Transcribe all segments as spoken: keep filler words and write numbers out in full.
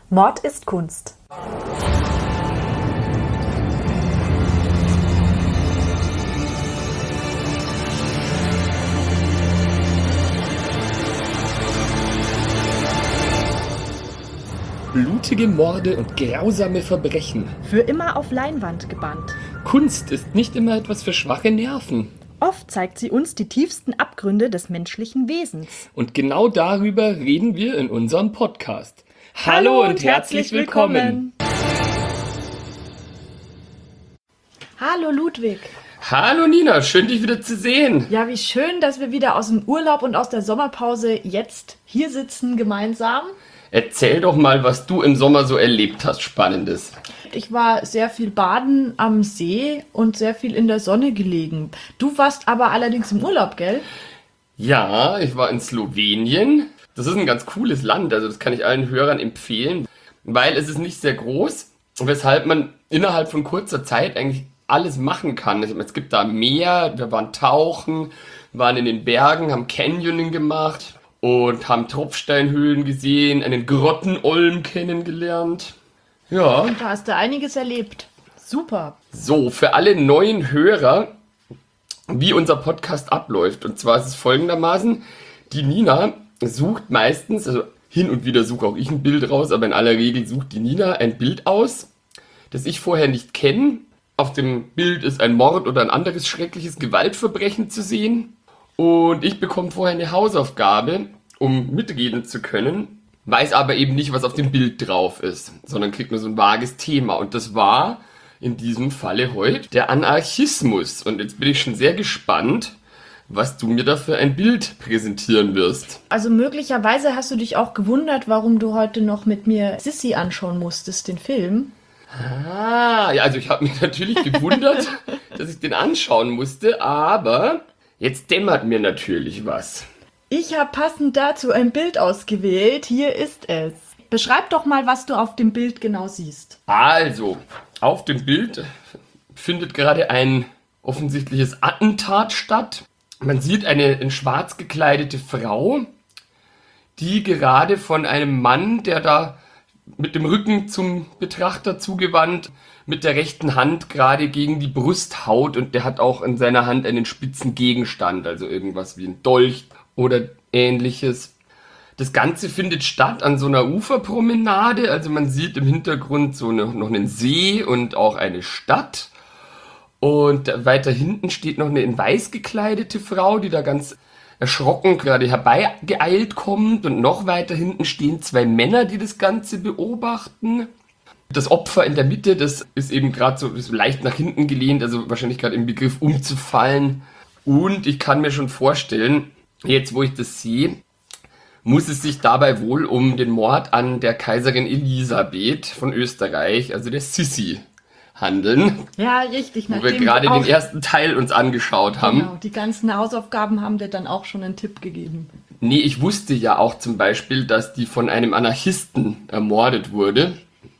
Mord ist Kunst. Blutige Morde und grausame Verbrechen. Für immer auf Leinwand gebannt. Kunst ist nicht immer etwas für schwache Nerven. Oft zeigt sie uns die tiefsten Abgründe des menschlichen Wesens. Und genau darüber reden wir in unserem Podcast. Hallo, Hallo und herzlich willkommen. Hallo Ludwig. Hallo Nina, schön dich wieder zu sehen. Ja, wie schön, dass wir wieder aus dem Urlaub und aus der Sommerpause jetzt hier sitzen gemeinsam. Erzähl doch mal, was du im Sommer so erlebt hast, Spannendes. Ich war sehr viel baden am See und sehr viel in der Sonne gelegen. Du warst aber allerdings im Urlaub, gell? Ja, ich war in Slowenien. Das ist ein ganz cooles Land, also das kann ich allen Hörern empfehlen, weil es ist nicht sehr groß, weshalb man innerhalb von kurzer Zeit eigentlich alles machen kann. Es gibt da Meer, wir waren tauchen, waren in den Bergen, haben Canyoning gemacht und haben Tropfsteinhöhlen gesehen, einen Grottenolm kennengelernt. Ja. Da hast du einiges erlebt. Super. So, für alle neuen Hörer, wie unser Podcast abläuft. Und zwar ist es folgendermaßen, die Nina sucht meistens, also hin und wieder suche auch ich ein Bild raus, aber in aller Regel sucht die Nina ein Bild aus, das ich vorher nicht kenne. Auf dem Bild ist ein Mord oder ein anderes schreckliches Gewaltverbrechen zu sehen. Und ich bekomme vorher eine Hausaufgabe, um mitreden zu können, weiß aber eben nicht, was auf dem Bild drauf ist, sondern kriegt nur so ein vages Thema. Und das war in diesem Falle heute der Anarchismus. Und jetzt bin ich schon sehr gespannt, was du mir da für ein Bild präsentieren wirst. Also möglicherweise hast du dich auch gewundert, warum du heute noch mit mir Sissi anschauen musstest, den Film. Ah, ja, also ich habe mich natürlich gewundert, dass ich den anschauen musste, aber jetzt dämmert mir natürlich was. Ich habe passend dazu ein Bild ausgewählt. Hier ist es. Beschreib doch mal, was du auf dem Bild genau siehst. Also, auf dem Bild findet gerade ein offensichtliches Attentat statt. Man sieht eine in schwarz gekleidete Frau, die gerade von einem Mann, der da mit dem Rücken zum Betrachter zugewandt, mit der rechten Hand gerade gegen die Brust haut, und der hat auch in seiner Hand einen spitzen Gegenstand, also irgendwas wie ein Dolch oder ähnliches. Das Ganze findet statt an so einer Uferpromenade, also man sieht im Hintergrund so eine, noch einen See und auch eine Stadt. Und weiter hinten steht noch eine in weiß gekleidete Frau, die da ganz erschrocken gerade herbeigeeilt kommt, und noch weiter hinten stehen zwei Männer, die das Ganze beobachten. Das Opfer in der Mitte, das ist eben gerade so, so leicht nach hinten gelehnt, also wahrscheinlich gerade im Begriff umzufallen. Und ich kann mir schon vorstellen, jetzt wo ich das sehe, muss es sich dabei wohl um den Mord an der Kaiserin Elisabeth von Österreich, also der Sissi, handeln. Ja, richtig. Wo wir gerade den ersten Teil uns angeschaut haben. Genau, die ganzen Hausaufgaben haben dir dann auch schon einen Tipp gegeben. Nee, ich wusste ja auch zum Beispiel, dass die von einem Anarchisten ermordet wurde.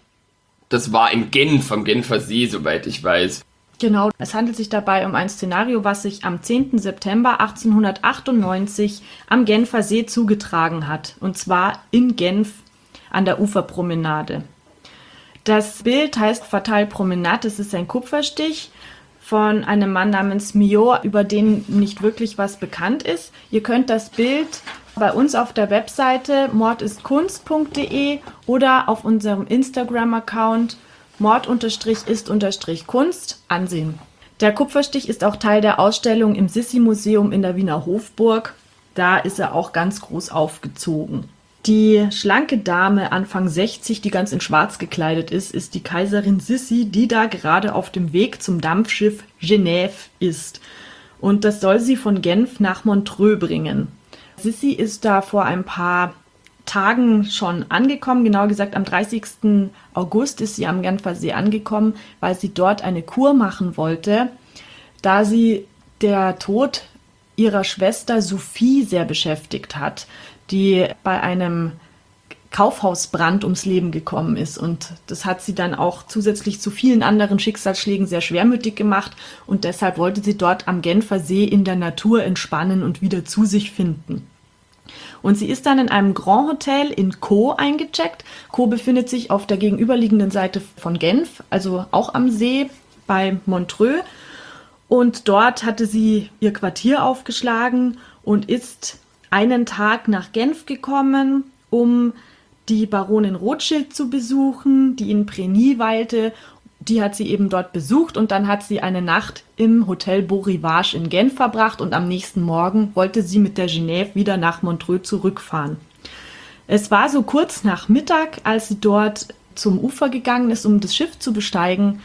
Das war in Genf, am Genfer See, soweit ich weiß. Genau, es handelt sich dabei um ein Szenario, was sich am zehnten September achtzehnhundertachtundneunzig am Genfer See zugetragen hat. Und zwar in Genf an der Uferpromenade. Das Bild heißt Fatale Promenade, das ist ein Kupferstich von einem Mann namens Millot, über den nicht wirklich was bekannt ist. Ihr könnt das Bild bei uns auf der Webseite mordistkunst punkt de oder auf unserem Instagram-Account mord-ist-kunst ansehen. Der Kupferstich ist auch Teil der Ausstellung im Sissi-Museum in der Wiener Hofburg. Da ist er auch ganz groß aufgezogen. Die schlanke Dame, Anfang sechzig, die ganz in schwarz gekleidet ist, ist die Kaiserin Sissi, die da gerade auf dem Weg zum Dampfschiff Genève ist. Und das soll sie von Genf nach Montreux bringen. Sissi ist da vor ein paar Tagen schon angekommen, genauer gesagt am dreißigsten August ist sie am Genfer See angekommen, weil sie dort eine Kur machen wollte, da sie der Tod ihrer Schwester Sophie sehr beschäftigt hat, die bei einem Kaufhausbrand ums Leben gekommen ist. Und das hat sie dann auch zusätzlich zu vielen anderen Schicksalsschlägen sehr schwermütig gemacht, und deshalb wollte sie dort am Genfer See in der Natur entspannen und wieder zu sich finden. Und sie ist dann in einem Grand Hotel in Caux eingecheckt. Caux befindet sich auf der gegenüberliegenden Seite von Genf, also auch am See bei Montreux. Und dort hatte sie ihr Quartier aufgeschlagen und ist einen Tag nach Genf gekommen, um die Baronin Rothschild zu besuchen, die in Preny weilte. Die hat sie eben dort besucht und dann hat sie eine Nacht im Hotel Beau Rivage in Genf verbracht und am nächsten Morgen wollte sie mit der Genève wieder nach Montreux zurückfahren. Es war so kurz nach Mittag, als sie dort zum Ufer gegangen ist, um das Schiff zu besteigen,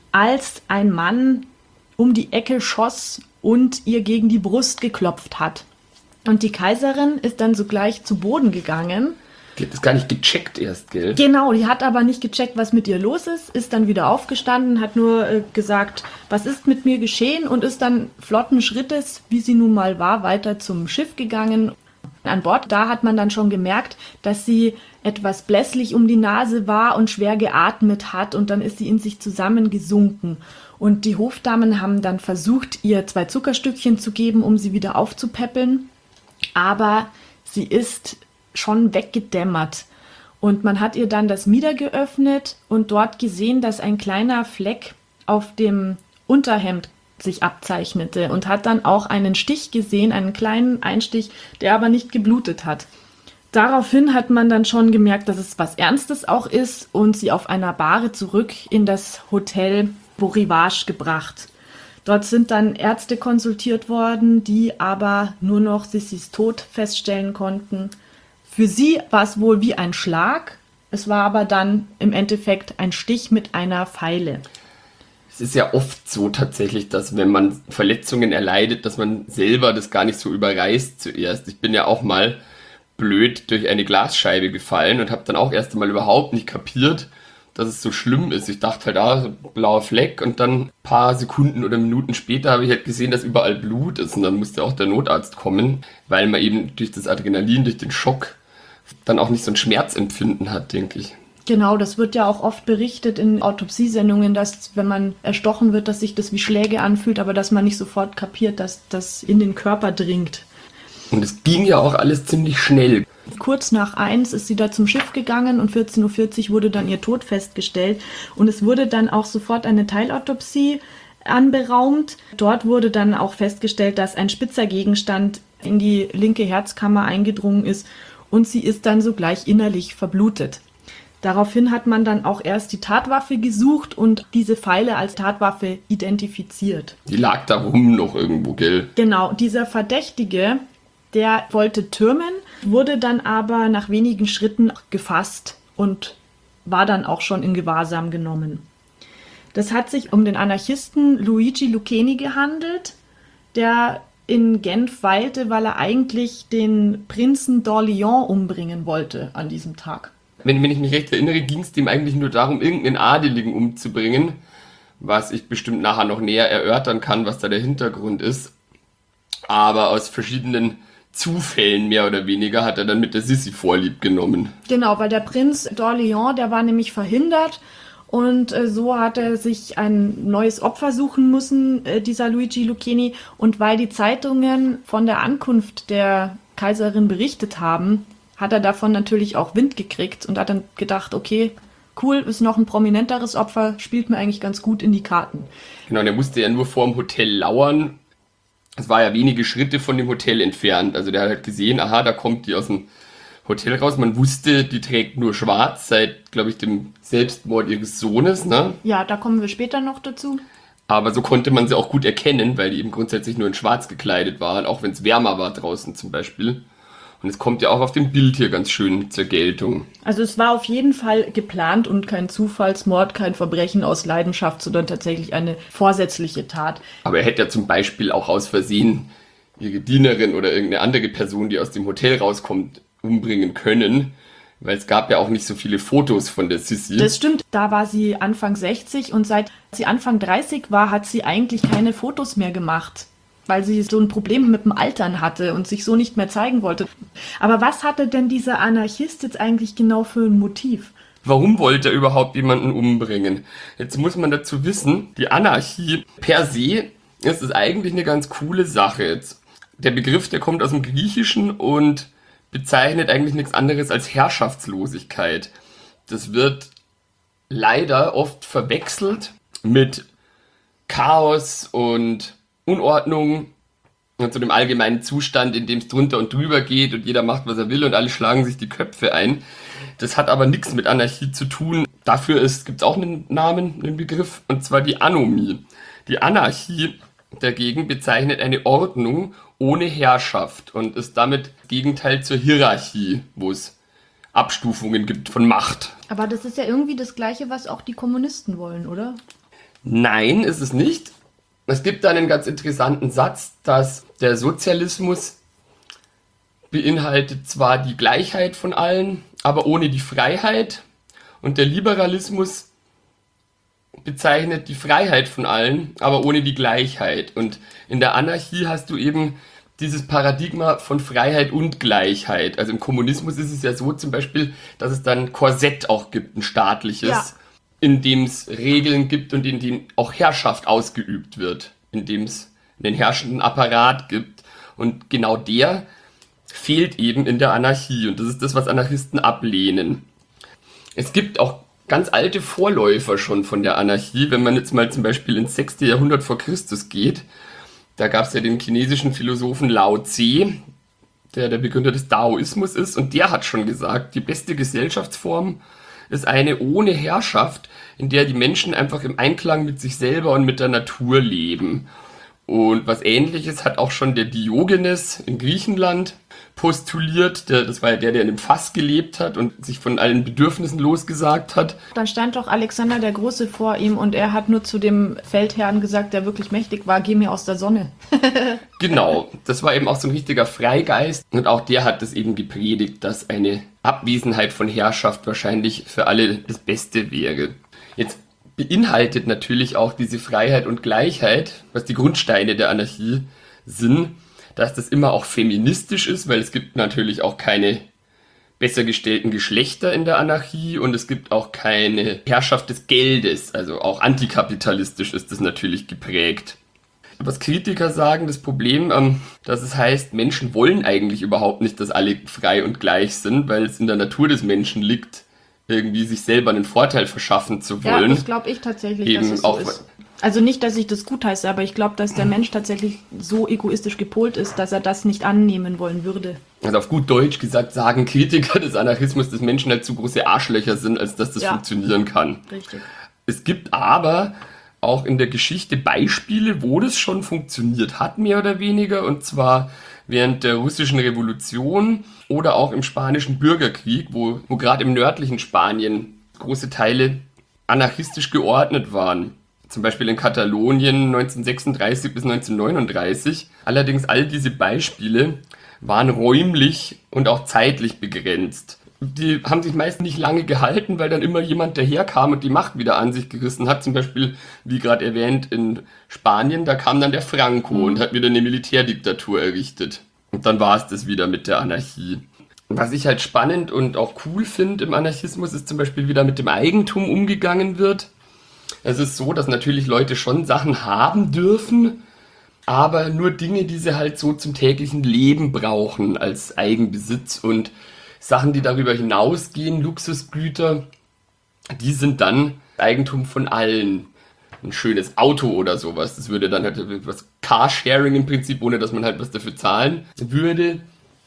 als ein Mann um die Ecke schoss und ihr gegen die Brust geklopft hat. Und die Kaiserin ist dann sogleich zu Boden gegangen. Die hat das gar nicht gecheckt erst, gell? Genau, die hat aber nicht gecheckt, was mit ihr los ist, ist dann wieder aufgestanden, hat nur äh, gesagt, was ist mit mir geschehen und ist dann flotten Schrittes, wie sie nun mal war, weiter zum Schiff gegangen. An Bord, da hat man dann schon gemerkt, dass sie etwas blässlich um die Nase war und schwer geatmet hat und dann ist sie in sich zusammengesunken. Und die Hofdamen haben dann versucht, ihr zwei Zuckerstückchen zu geben, um sie wieder aufzupäppeln, aber sie ist schon weggedämmert. Und man hat ihr dann das Mieder geöffnet und dort gesehen, dass ein kleiner Fleck auf dem Unterhemd sich abzeichnete und hat dann auch einen Stich gesehen, einen kleinen Einstich, der aber nicht geblutet hat. Daraufhin hat man dann schon gemerkt, dass es was Ernstes auch ist und sie auf einer Bahre zurück in das Hotel Beau Rivage gebracht. Dort sind dann Ärzte konsultiert worden, die aber nur noch Sissys Tod feststellen konnten. Für sie war es wohl wie ein Schlag, es war aber dann im Endeffekt ein Stich mit einer Feile. Es ist ja oft so tatsächlich, dass wenn man Verletzungen erleidet, dass man selber das gar nicht so überreißt zuerst. Ich bin ja auch mal blöd durch eine Glasscheibe gefallen und habe dann auch erst einmal überhaupt nicht kapiert, dass es so schlimm ist. Ich dachte halt, ah, so blauer Fleck und dann ein paar Sekunden oder Minuten später habe ich halt gesehen, dass überall Blut ist und dann musste auch der Notarzt kommen, weil man eben durch das Adrenalin, durch den Schock dann auch nicht so ein Schmerzempfinden hat, denke ich. Genau, das wird ja auch oft berichtet in Autopsiesendungen, dass wenn man erstochen wird, dass sich das wie Schläge anfühlt, aber dass man nicht sofort kapiert, dass das in den Körper dringt. Und es ging ja auch alles ziemlich schnell. Kurz nach eins ist sie da zum Schiff gegangen und vierzehn Uhr vierzig wurde dann ihr Tod festgestellt. Und es wurde dann auch sofort eine Teilautopsie anberaumt. Dort wurde dann auch festgestellt, dass ein spitzer Gegenstand in die linke Herzkammer eingedrungen ist und sie ist dann sogleich innerlich verblutet. Daraufhin hat man dann auch erst die Tatwaffe gesucht und diese Feile als Tatwaffe identifiziert. Die lag da rum noch irgendwo, gell? Genau, dieser Verdächtige, der wollte türmen, wurde dann aber nach wenigen Schritten gefasst und war dann auch schon in Gewahrsam genommen. Das hat sich um den Anarchisten Luigi Lucchini gehandelt, der in Genf weilte, weil er eigentlich den Prinzen d'Orléans umbringen wollte an diesem Tag. Wenn, wenn ich mich recht erinnere, ging es dem eigentlich nur darum, irgendeinen Adeligen umzubringen, was ich bestimmt nachher noch näher erörtern kann, was da der Hintergrund ist. Aber aus verschiedenen Zufällen mehr oder weniger hat er dann mit der Sissi Vorlieb genommen. Genau, weil der Prinz d'Orléans, der war nämlich verhindert und äh, so hat er sich ein neues Opfer suchen müssen, äh, dieser Luigi Lucchini. Und weil die Zeitungen von der Ankunft der Kaiserin berichtet haben, hat er davon natürlich auch Wind gekriegt und hat dann gedacht, okay, cool, ist noch ein prominenteres Opfer, spielt mir eigentlich ganz gut in die Karten. Genau, der musste ja nur vor dem Hotel lauern. Es war ja wenige Schritte von dem Hotel entfernt. Also der hat halt gesehen, aha, da kommt die aus dem Hotel raus. Man wusste, die trägt nur schwarz seit, glaube ich, dem Selbstmord ihres Sohnes, ne? Ja, da kommen wir später noch dazu. Aber so konnte man sie auch gut erkennen, weil die eben grundsätzlich nur in schwarz gekleidet waren, auch wenn es wärmer war draußen zum Beispiel. Und es kommt ja auch auf dem Bild hier ganz schön zur Geltung. Also es war auf jeden Fall geplant und kein Zufallsmord, kein Verbrechen aus Leidenschaft, sondern tatsächlich eine vorsätzliche Tat. Aber er hätte ja zum Beispiel auch aus Versehen ihre Dienerin oder irgendeine andere Person, die aus dem Hotel rauskommt, umbringen können. Weil es gab ja auch nicht so viele Fotos von der Sissi. Das stimmt, da war sie Anfang sechzig und seit sie Anfang dreißig war, hat sie eigentlich keine Fotos mehr gemacht. Weil sie so ein Problem mit dem Altern hatte und sich so nicht mehr zeigen wollte. Aber was hatte denn dieser Anarchist jetzt eigentlich genau für ein Motiv? Warum wollte er überhaupt jemanden umbringen? Jetzt muss man dazu wissen, die Anarchie per se ist es eigentlich eine ganz coole Sache jetzt. Der Begriff, der kommt aus dem Griechischen und bezeichnet eigentlich nichts anderes als Herrschaftslosigkeit. Das wird leider oft verwechselt mit Chaos und Unordnung und so dem allgemeinen Zustand, in dem es drunter und drüber geht und jeder macht, was er will und alle schlagen sich die Köpfe ein. Das hat aber nichts mit Anarchie zu tun. Dafür gibt es auch einen Namen, einen Begriff, und zwar die Anomie. Die Anarchie dagegen bezeichnet eine Ordnung ohne Herrschaft und ist damit das Gegenteil zur Hierarchie, wo es Abstufungen gibt von Macht. Aber das ist ja irgendwie das Gleiche, was auch die Kommunisten wollen, oder? Nein, ist es nicht. Es gibt da einen ganz interessanten Satz, dass der Sozialismus beinhaltet zwar die Gleichheit von allen, aber ohne die Freiheit. Und der Liberalismus bezeichnet die Freiheit von allen, aber ohne die Gleichheit. Und in der Anarchie hast du eben dieses Paradigma von Freiheit und Gleichheit. Also im Kommunismus ist es ja so zum Beispiel, dass es dann ein Korsett auch gibt, ein staatliches. Ja. In dem es Regeln gibt und in dem auch Herrschaft ausgeübt wird, in dem es einen herrschenden Apparat gibt. Und genau der fehlt eben in der Anarchie. Und das ist das, was Anarchisten ablehnen. Es gibt auch ganz alte Vorläufer schon von der Anarchie. Wenn man jetzt mal zum Beispiel ins sechste Jahrhundert vor Christus geht, da gab es ja den chinesischen Philosophen Lao Tse, der der Begründer des Daoismus ist. Und der hat schon gesagt, die beste Gesellschaftsform ist eine ohne Herrschaft, in der die Menschen einfach im Einklang mit sich selber und mit der Natur leben. Und was Ähnliches hat auch schon der Diogenes in Griechenland postuliert. Der, das war ja der, der in einem Fass gelebt hat und sich von allen Bedürfnissen losgesagt hat. Dann stand doch Alexander der Große vor ihm und er hat nur zu dem Feldherrn gesagt, der wirklich mächtig war, geh mir aus der Sonne. Genau, das war eben auch so ein richtiger Freigeist. Und auch der hat das eben gepredigt, dass eine Abwesenheit von Herrschaft wahrscheinlich für alle das Beste wäre. Jetzt beinhaltet natürlich auch diese Freiheit und Gleichheit, was die Grundsteine der Anarchie sind, dass das immer auch feministisch ist, weil es gibt natürlich auch keine besser gestellten Geschlechter in der Anarchie und es gibt auch keine Herrschaft des Geldes, also auch antikapitalistisch ist das natürlich geprägt. Was Kritiker sagen, das Problem, ähm, dass es heißt, Menschen wollen eigentlich überhaupt nicht, dass alle frei und gleich sind, weil es in der Natur des Menschen liegt, irgendwie sich selber einen Vorteil verschaffen zu wollen. Ja, das glaube ich tatsächlich, Eben dass es so auch, ist. Also nicht, dass ich das gutheiße, aber ich glaube, dass der Mensch tatsächlich so egoistisch gepolt ist, dass er das nicht annehmen wollen würde. Also auf gut Deutsch gesagt sagen Kritiker des Anarchismus, dass Menschen halt zu große Arschlöcher sind, als dass das ja. funktionieren kann. Richtig. Es gibt aber auch in der Geschichte Beispiele, wo das schon funktioniert hat, mehr oder weniger, und zwar während der russischen Revolution oder auch im spanischen Bürgerkrieg, wo, wo gerade im nördlichen Spanien große Teile anarchistisch geordnet waren. Zum Beispiel in Katalonien neunzehnhundertsechsunddreißig bis neunzehnhundertneununddreißig. Allerdings all diese Beispiele waren räumlich und auch zeitlich begrenzt. Die haben sich meist nicht lange gehalten, weil dann immer jemand daherkam und die Macht wieder an sich gerissen hat. Zum Beispiel, wie gerade erwähnt, in Spanien, da kam dann der Franco mhm. und hat wieder eine Militärdiktatur errichtet. Und dann war es das wieder mit der Anarchie. Was ich halt spannend und auch cool finde im Anarchismus, ist zum Beispiel, wie da mit dem Eigentum umgegangen wird. Es ist so, dass natürlich Leute schon Sachen haben dürfen, aber nur Dinge, die sie halt so zum täglichen Leben brauchen als Eigenbesitz, und Sachen, die darüber hinausgehen, Luxusgüter, die sind dann Eigentum von allen. Ein schönes Auto oder sowas, das würde dann halt was Carsharing im Prinzip, ohne dass man halt was dafür zahlen würde,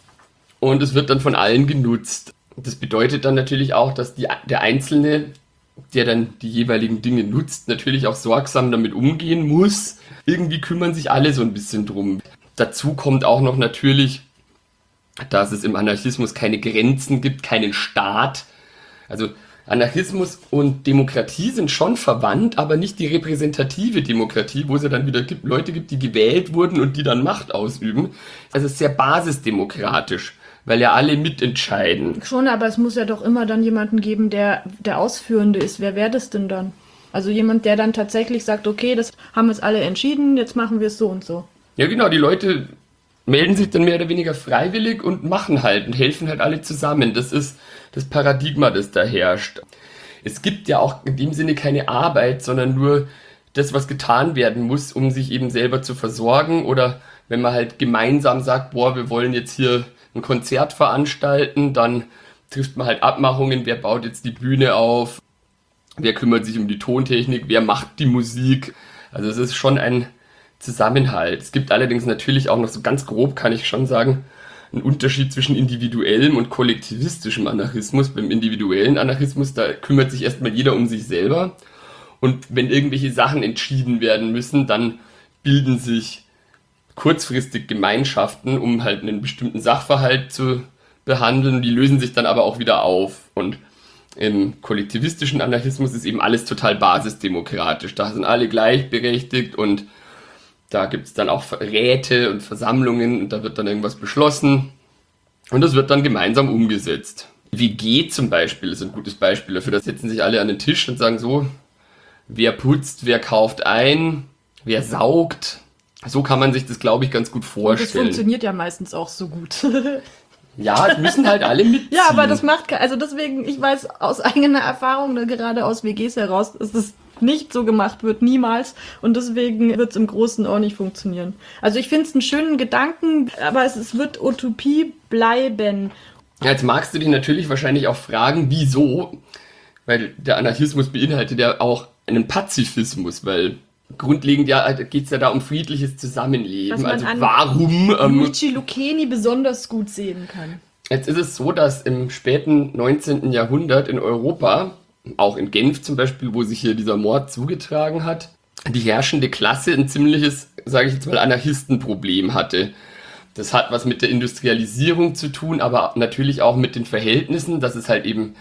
und es wird dann von allen genutzt. Das bedeutet dann natürlich auch, dass die, der Einzelne, der dann die jeweiligen Dinge nutzt, natürlich auch sorgsam damit umgehen muss. Irgendwie kümmern sich alle so ein bisschen drum. Dazu kommt auch noch natürlich, dass es im Anarchismus keine Grenzen gibt, keinen Staat. Also Anarchismus und Demokratie sind schon verwandt, aber nicht die repräsentative Demokratie, wo es ja dann wieder gibt, Leute gibt, die gewählt wurden und die dann Macht ausüben. Also es ist sehr basisdemokratisch, weil ja alle mitentscheiden. Schon, aber es muss ja doch immer dann jemanden geben, der der Ausführende ist. Wer wäre das denn dann? Also jemand, der dann tatsächlich sagt, okay, das haben jetzt alle entschieden, jetzt machen wir es so und so. Ja genau, die Leute melden sich dann mehr oder weniger freiwillig und machen halt und helfen halt alle zusammen. Das ist das Paradigma, das da herrscht. Es gibt ja auch in dem Sinne keine Arbeit, sondern nur das, was getan werden muss, um sich eben selber zu versorgen. Oder wenn man halt gemeinsam sagt, boah, wir wollen jetzt hier ein Konzert veranstalten, dann trifft man halt Abmachungen, wer baut jetzt die Bühne auf, wer kümmert sich um die Tontechnik, wer macht die Musik. Also es ist schon ein Zusammenhalt. Es gibt allerdings natürlich auch noch so ganz grob, kann ich schon sagen, einen Unterschied zwischen individuellem und kollektivistischem Anarchismus. Beim individuellen Anarchismus, da kümmert sich erstmal jeder um sich selber. Und wenn irgendwelche Sachen entschieden werden müssen, dann bilden sich kurzfristig Gemeinschaften, um halt einen bestimmten Sachverhalt zu behandeln. Die lösen sich dann aber auch wieder auf. Und im kollektivistischen Anarchismus ist eben alles total basisdemokratisch. Da sind alle gleichberechtigt und da gibt es dann auch Räte und Versammlungen und da wird dann irgendwas beschlossen und das wird dann gemeinsam umgesetzt. W G zum Beispiel ist ein gutes Beispiel dafür. Da setzen sich alle an den Tisch und sagen so, wer putzt, wer kauft ein, wer saugt. So kann man sich das, glaube ich, ganz gut vorstellen. Und das funktioniert ja meistens auch so gut. Ja, es müssen halt alle mitziehen. Ja, aber das macht, ke- also deswegen, ich weiß aus eigener Erfahrung, ne, gerade aus W Gs heraus, dass das nicht so gemacht wird, niemals. Und deswegen wird es im Großen auch nicht funktionieren. Also ich finde es einen schönen Gedanken, aber es, es wird Utopie bleiben. Ja, jetzt magst du dich natürlich wahrscheinlich auch fragen, wieso? Weil der Anarchismus beinhaltet ja auch einen Pazifismus, weil grundlegend ja geht es ja da um friedliches Zusammenleben. Was man Also an warum... Ähm, Luigi Lucchini besonders gut sehen kann. Jetzt ist es so, dass im späten neunzehnten Jahrhundert in Europa, auch in Genf zum Beispiel, wo sich hier dieser Mord zugetragen hat, die herrschende Klasse ein ziemliches, sage ich jetzt mal, Anarchistenproblem hatte. Das hat was mit der Industrialisierung zu tun, aber natürlich auch mit den Verhältnissen, dass es halt eben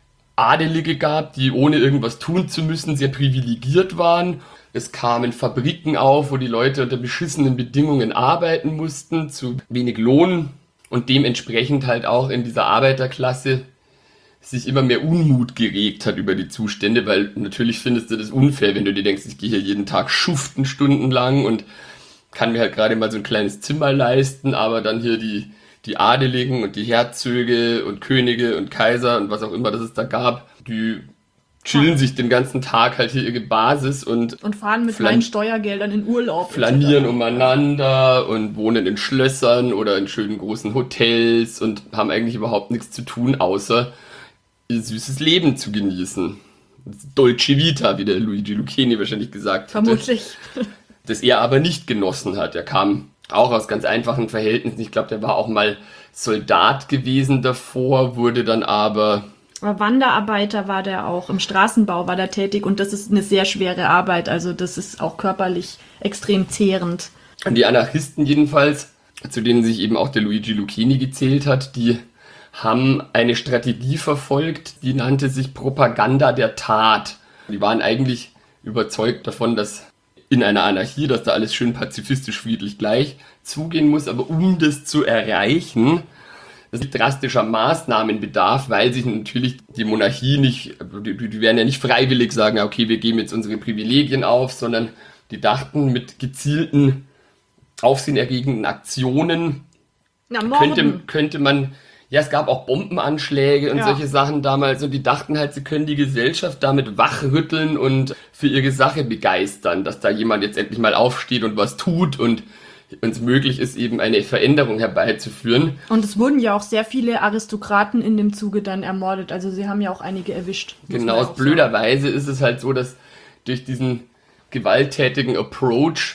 Adelige gab, die ohne irgendwas tun zu müssen sehr privilegiert waren. Es kamen Fabriken auf, wo die Leute unter beschissenen Bedingungen arbeiten mussten, zu wenig Lohn und dementsprechend halt auch in dieser Arbeiterklasse sich immer mehr Unmut geregt hat über die Zustände, weil natürlich findest du das unfair, wenn du dir denkst, ich gehe hier jeden Tag schuften stundenlang und kann mir halt gerade mal so ein kleines Zimmer leisten, aber dann hier die, die Adeligen und die Herzöge und Könige und Kaiser und was auch immer das es da gab, die chillen sich den ganzen Tag halt hier ihre Basis und Und fahren mit Flan- meinen Steuergeldern in Urlaub. flanieren umeinander und wohnen in Schlössern oder in schönen großen Hotels und haben eigentlich überhaupt nichts zu tun, außer ihr süßes Leben zu genießen. Das Dolce Vita, wie der Luigi Lucchini wahrscheinlich gesagt hätte. Vermutlich. Das er aber nicht genossen hat. Er kam auch aus ganz einfachen Verhältnissen. Ich glaube, der war auch mal Soldat gewesen davor, wurde dann aber... Aber Wanderarbeiter war der auch, im Straßenbau war der tätig und das ist eine sehr schwere Arbeit, also das ist auch körperlich extrem zehrend. Und die Anarchisten jedenfalls, zu denen sich eben auch der Luigi Lucchini gezählt hat, die haben eine Strategie verfolgt, die nannte sich Propaganda der Tat. Die waren eigentlich überzeugt davon, dass in einer Anarchie, dass da alles schön pazifistisch, friedlich gleich zugehen muss, aber um das zu erreichen, es drastischer Maßnahmen bedarf, weil sich natürlich die Monarchie nicht, die, die werden ja nicht freiwillig sagen, okay, wir geben jetzt unsere Privilegien auf, sondern die dachten, mit gezielten, aufsehenerregenden Aktionen Na, könnte, Morden. könnte man, ja, es gab auch Bombenanschläge und Ja. solche Sachen damals und die dachten halt, sie können die Gesellschaft damit wachrütteln und für ihre Sache begeistern, dass da jemand jetzt endlich mal aufsteht und was tut und uns möglich ist, eben eine Veränderung herbeizuführen. Und es wurden ja auch sehr viele Aristokraten in dem Zuge dann ermordet, also sie haben ja auch einige erwischt. muss man Genau, auch aus blöderweise ist es halt so, dass durch diesen gewalttätigen Approach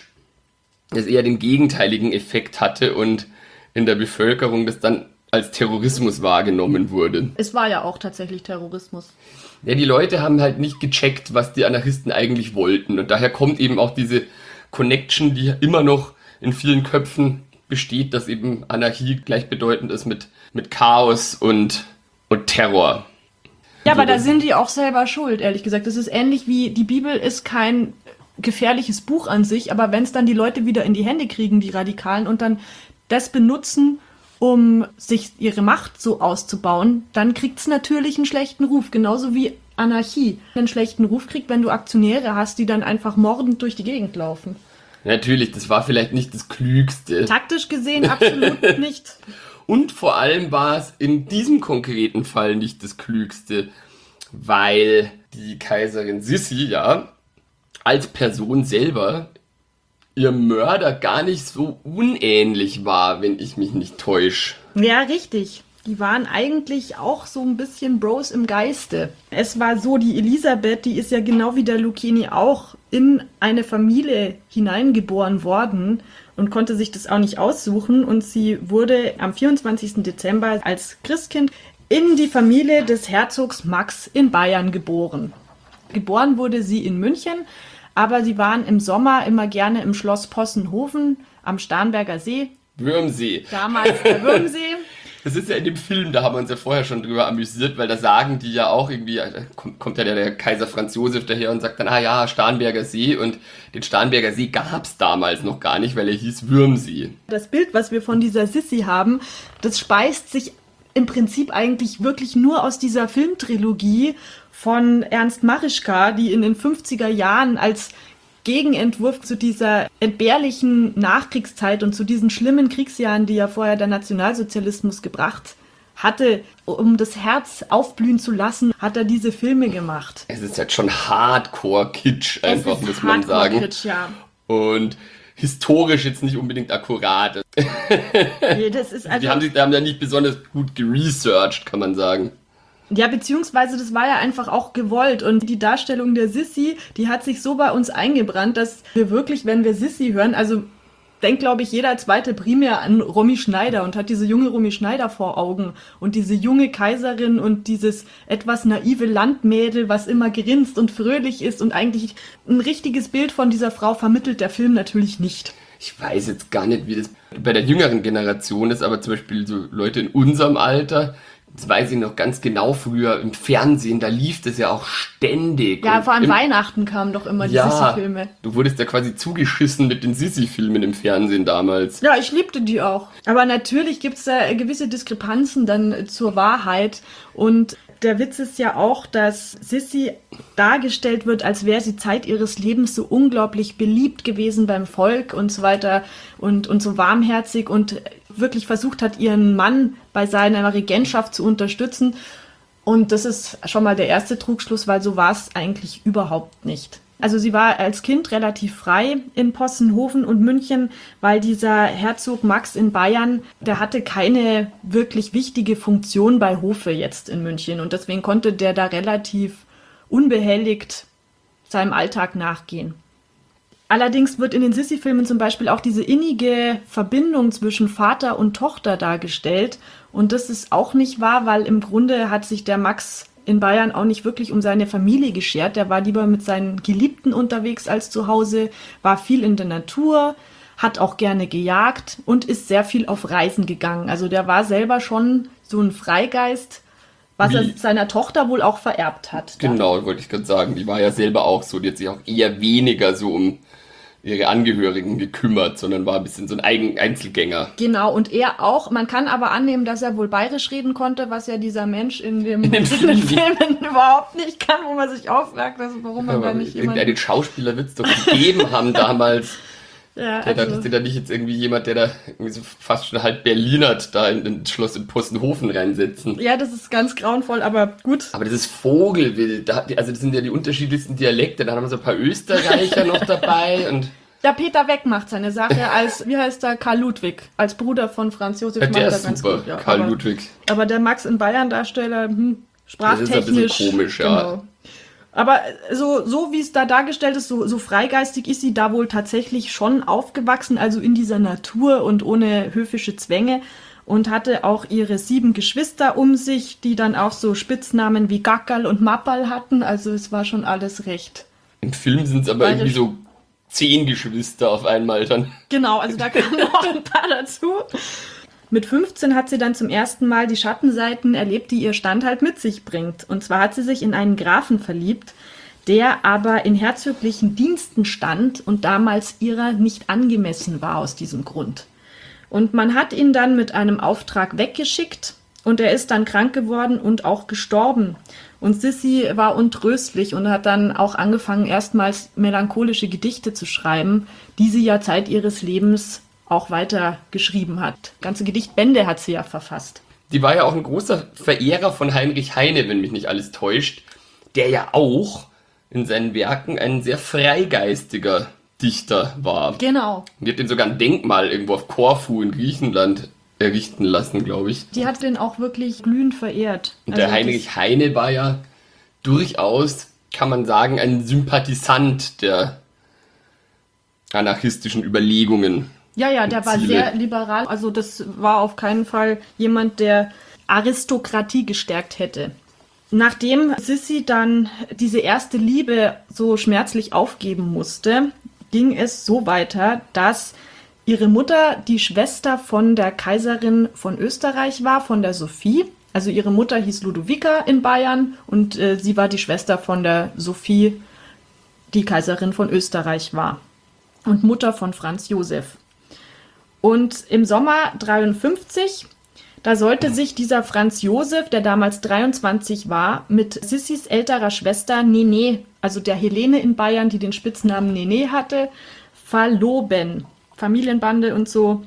es eher den gegenteiligen Effekt hatte und in der Bevölkerung das dann als Terrorismus wahrgenommen wurde. sagen. Es war ja auch tatsächlich Terrorismus. Ja, die Leute haben halt nicht gecheckt, was die Anarchisten eigentlich wollten und daher kommt eben auch diese Connection, die immer noch in vielen Köpfen besteht, dass eben Anarchie gleichbedeutend ist mit, mit Chaos und, und Terror. Ja, aber So, da das- sind die auch selber schuld, ehrlich gesagt. Das ist ähnlich wie, die Bibel ist kein gefährliches Buch an sich, aber wenn es dann die Leute wieder in die Hände kriegen, die Radikalen, und dann das benutzen, um sich ihre Macht so auszubauen, dann kriegt es natürlich einen schlechten Ruf, genauso wie Anarchie einen schlechten Ruf kriegt, wenn du Aktionäre hast, die dann einfach mordend durch die Gegend laufen. Natürlich, das war vielleicht nicht das Klügste. Taktisch gesehen absolut nicht. Und vor allem war es in diesem konkreten Fall nicht das Klügste, weil die Kaiserin Sissi ja als Person selber ihr Mörder gar nicht so unähnlich war, wenn ich mich nicht täusche. Ja, richtig. Die waren eigentlich auch so ein bisschen Bros im Geiste. Es war so, die Elisabeth, die ist ja genau wie der Lucchini auch in eine Familie hineingeboren worden und konnte sich das auch nicht aussuchen. Und sie wurde am vierundzwanzigsten Dezember als Christkind in die Familie des Herzogs Max in Bayern geboren. Geboren wurde sie in München, aber sie waren im Sommer immer gerne im Schloss Possenhofen am Starnberger See. Würmsee. Damals der Würmsee. Das ist ja in dem Film, da haben wir uns ja vorher schon drüber amüsiert, weil da sagen die ja auch irgendwie, da kommt, kommt ja der, der Kaiser Franz Josef daher und sagt dann, ah ja, Starnberger See, und den Starnberger See gab's damals noch gar nicht, weil er hieß Würmsee. Das Bild, was wir von dieser Sissi haben, das speist sich im Prinzip eigentlich wirklich nur aus dieser Filmtrilogie von Ernst Marischka, die in den fünfziger Jahren als Gegenentwurf zu dieser entbehrlichen Nachkriegszeit und zu diesen schlimmen Kriegsjahren, die ja vorher der Nationalsozialismus gebracht hatte, um das Herz aufblühen zu lassen, hat er diese Filme gemacht. Es ist jetzt schon Hardcore-Kitsch, einfach, muss man sagen. Hardcore-Kitsch, ja. Und historisch jetzt nicht unbedingt akkurat. Nee, das ist also Die haben sich da haben ja nicht besonders gut geresearched, kann man sagen. Ja, beziehungsweise das war ja einfach auch gewollt, und die Darstellung der Sissi, die hat sich so bei uns eingebrannt, dass wir wirklich, wenn wir Sissi hören, also denkt, glaube ich, jeder Zweite primär an Romy Schneider und hat diese junge Romy Schneider vor Augen und diese junge Kaiserin und dieses etwas naive Landmädel, was immer grinst und fröhlich ist, und eigentlich ein richtiges Bild von dieser Frau vermittelt der Film natürlich nicht. Ich weiß jetzt gar nicht, wie das bei der jüngeren Generation ist, aber zum Beispiel so Leute in unserem Alter, das weiß ich noch ganz genau, früher im Fernsehen, da lief das ja auch ständig. Ja, und vor allem im, Weihnachten kamen doch immer die ja, Sissi-Filme. Du wurdest ja quasi zugeschissen mit den Sissi-Filmen im Fernsehen damals. Ja, ich liebte die auch. Aber natürlich gibt's da gewisse Diskrepanzen dann zur Wahrheit, und der Witz ist ja auch, dass Sissi dargestellt wird, als wäre sie Zeit ihres Lebens so unglaublich beliebt gewesen beim Volk und so weiter und, und so warmherzig und wirklich versucht hat, ihren Mann bei seiner Regentschaft zu unterstützen. Und das ist schon mal der erste Trugschluss, weil so war es eigentlich überhaupt nicht. Also sie war als Kind relativ frei in Possenhofen und München, weil dieser Herzog Max in Bayern, der hatte keine wirklich wichtige Funktion bei Hofe jetzt in München. Und deswegen konnte der da relativ unbehelligt seinem Alltag nachgehen. Allerdings wird in den Sissi-Filmen zum Beispiel auch diese innige Verbindung zwischen Vater und Tochter dargestellt. Und das ist auch nicht wahr, weil im Grunde hat sich der Max in Bayern auch nicht wirklich um seine Familie geschert. Der war lieber mit seinen Geliebten unterwegs als zu Hause, war viel in der Natur, hat auch gerne gejagt und ist sehr viel auf Reisen gegangen. Also der war selber schon so ein Freigeist, was Wie? er seiner Tochter wohl auch vererbt hat. Genau, wollte ich gerade sagen. Die war ja selber auch so. Die hat sich auch eher weniger so um ihre Angehörigen gekümmert, sondern war ein bisschen so ein Eigen Einzelgänger. Genau, und er auch. Man kann aber annehmen, dass er wohl bayerisch reden konnte, was ja dieser Mensch in, dem, In den in den Filmen. Filmen überhaupt nicht kann, wo man sich auch fragt, also warum man Aber da nicht jemanden... irgendeinen Schauspieler wird es doch gegeben haben damals. Ja, Der, also, da ist ja nicht jetzt irgendwie jemand, der da irgendwie so fast schon halb Berlinert da in das Schloss in Possenhofen reinsetzen. ja, das ist ganz grauenvoll, aber gut. Aber das ist Vogelwild. Da, also das sind ja die unterschiedlichsten Dialekte. Da haben wir so ein paar Österreicher noch dabei und Ja, Peter Weck macht seine Sache als, wie heißt der, Karl Ludwig, als Bruder von Franz Josef. ja, der macht er ist ganz super, gut, ja. Karl aber, Ludwig. aber der Max in Bayern Darsteller, hm, sprachtechnisch. Das ist ein bisschen komisch, ja. Genau. Aber so, so wie es da dargestellt ist, so, so freigeistig ist sie da wohl tatsächlich schon aufgewachsen, also in dieser Natur und ohne höfische Zwänge, und hatte auch ihre sieben Geschwister um sich, die dann auch so Spitznamen wie Gackerl und Mapperl hatten, also es war schon alles recht. Im Film sind es aber Bayerisch. irgendwie so zehn Geschwister auf einmal dann. Genau, also da kamen noch ein paar dazu. Mit fünfzehn hat sie dann zum ersten Mal die Schattenseiten erlebt, die ihr Stand halt mit sich bringt. Und zwar hat sie sich in einen Grafen verliebt, der aber in herzoglichen Diensten stand und damals ihrer nicht angemessen war aus diesem Grund. Und man hat ihn dann mit einem Auftrag weggeschickt und er ist dann krank geworden und auch gestorben. Und Sissi war untröstlich und hat dann auch angefangen, erstmals melancholische Gedichte zu schreiben, die sie ja Zeit ihres Lebens auch weiter geschrieben hat. Ganze Gedichtbände hat sie ja verfasst. Die war ja auch ein großer Verehrer von Heinrich Heine, wenn mich nicht alles täuscht, der ja auch in seinen Werken ein sehr freigeistiger Dichter war. Genau. Und die hat den sogar ein Denkmal irgendwo auf Korfu in Griechenland errichten lassen, glaube ich. Die hat den auch wirklich glühend verehrt. Und Also der Heinrich Heine war ja durchaus, kann man sagen, ein Sympathisant der anarchistischen Überlegungen. Ja, ja, der war Ziele. sehr liberal. Also das war auf keinen Fall jemand, der Aristokratie gestärkt hätte. Nachdem Sissi dann diese erste Liebe so schmerzlich aufgeben musste, ging es so weiter, dass ihre Mutter die Schwester von der Kaiserin von Österreich war, von der Sophie. Also ihre Mutter hieß Ludovica in Bayern und äh, sie war die Schwester von der Sophie, die Kaiserin von Österreich war. Und Mutter von Franz Josef. Und im Sommer dreiundfünfzig, da sollte sich dieser Franz Josef, der damals dreiundzwanzig war, mit Sissis älterer Schwester Nene, also der Helene in Bayern, die den Spitznamen Nene hatte, verloben. Familienbande und so.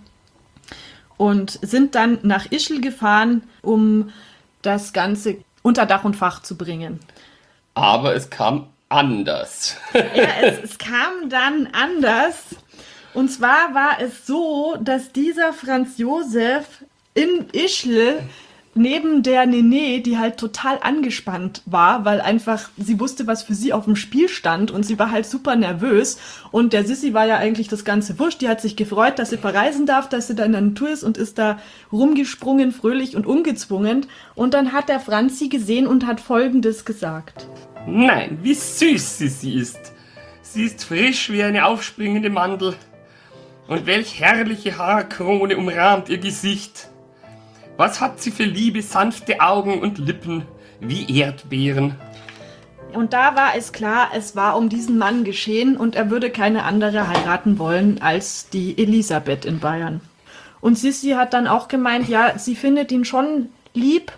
Und sind dann nach Ischl gefahren, um das Ganze unter Dach und Fach zu bringen. Aber es kam anders. Ja, es, es kam dann anders. Und zwar war es so, dass dieser Franz Josef in Ischl neben der Nene, die halt total angespannt war, weil einfach sie wusste, was für sie auf dem Spiel stand und sie war halt super nervös. Und der Sissi war ja eigentlich das ganze wurscht. Die hat sich gefreut, dass sie verreisen darf, dass sie da in der Natur ist und ist da rumgesprungen, fröhlich und ungezwungen. Und dann hat der Franz sie gesehen und hat Folgendes gesagt. Nein, wie süß sie, sie ist. Sie ist frisch wie eine aufspringende Mandel. Und welch herrliche Haarkrone umrahmt ihr Gesicht. Was hat sie für liebe, sanfte Augen und Lippen, wie Erdbeeren. Und da war es klar, es war um diesen Mann geschehen und er würde keine andere heiraten wollen als die Elisabeth in Bayern. Und Sissi hat dann auch gemeint, ja, sie findet ihn schon lieb,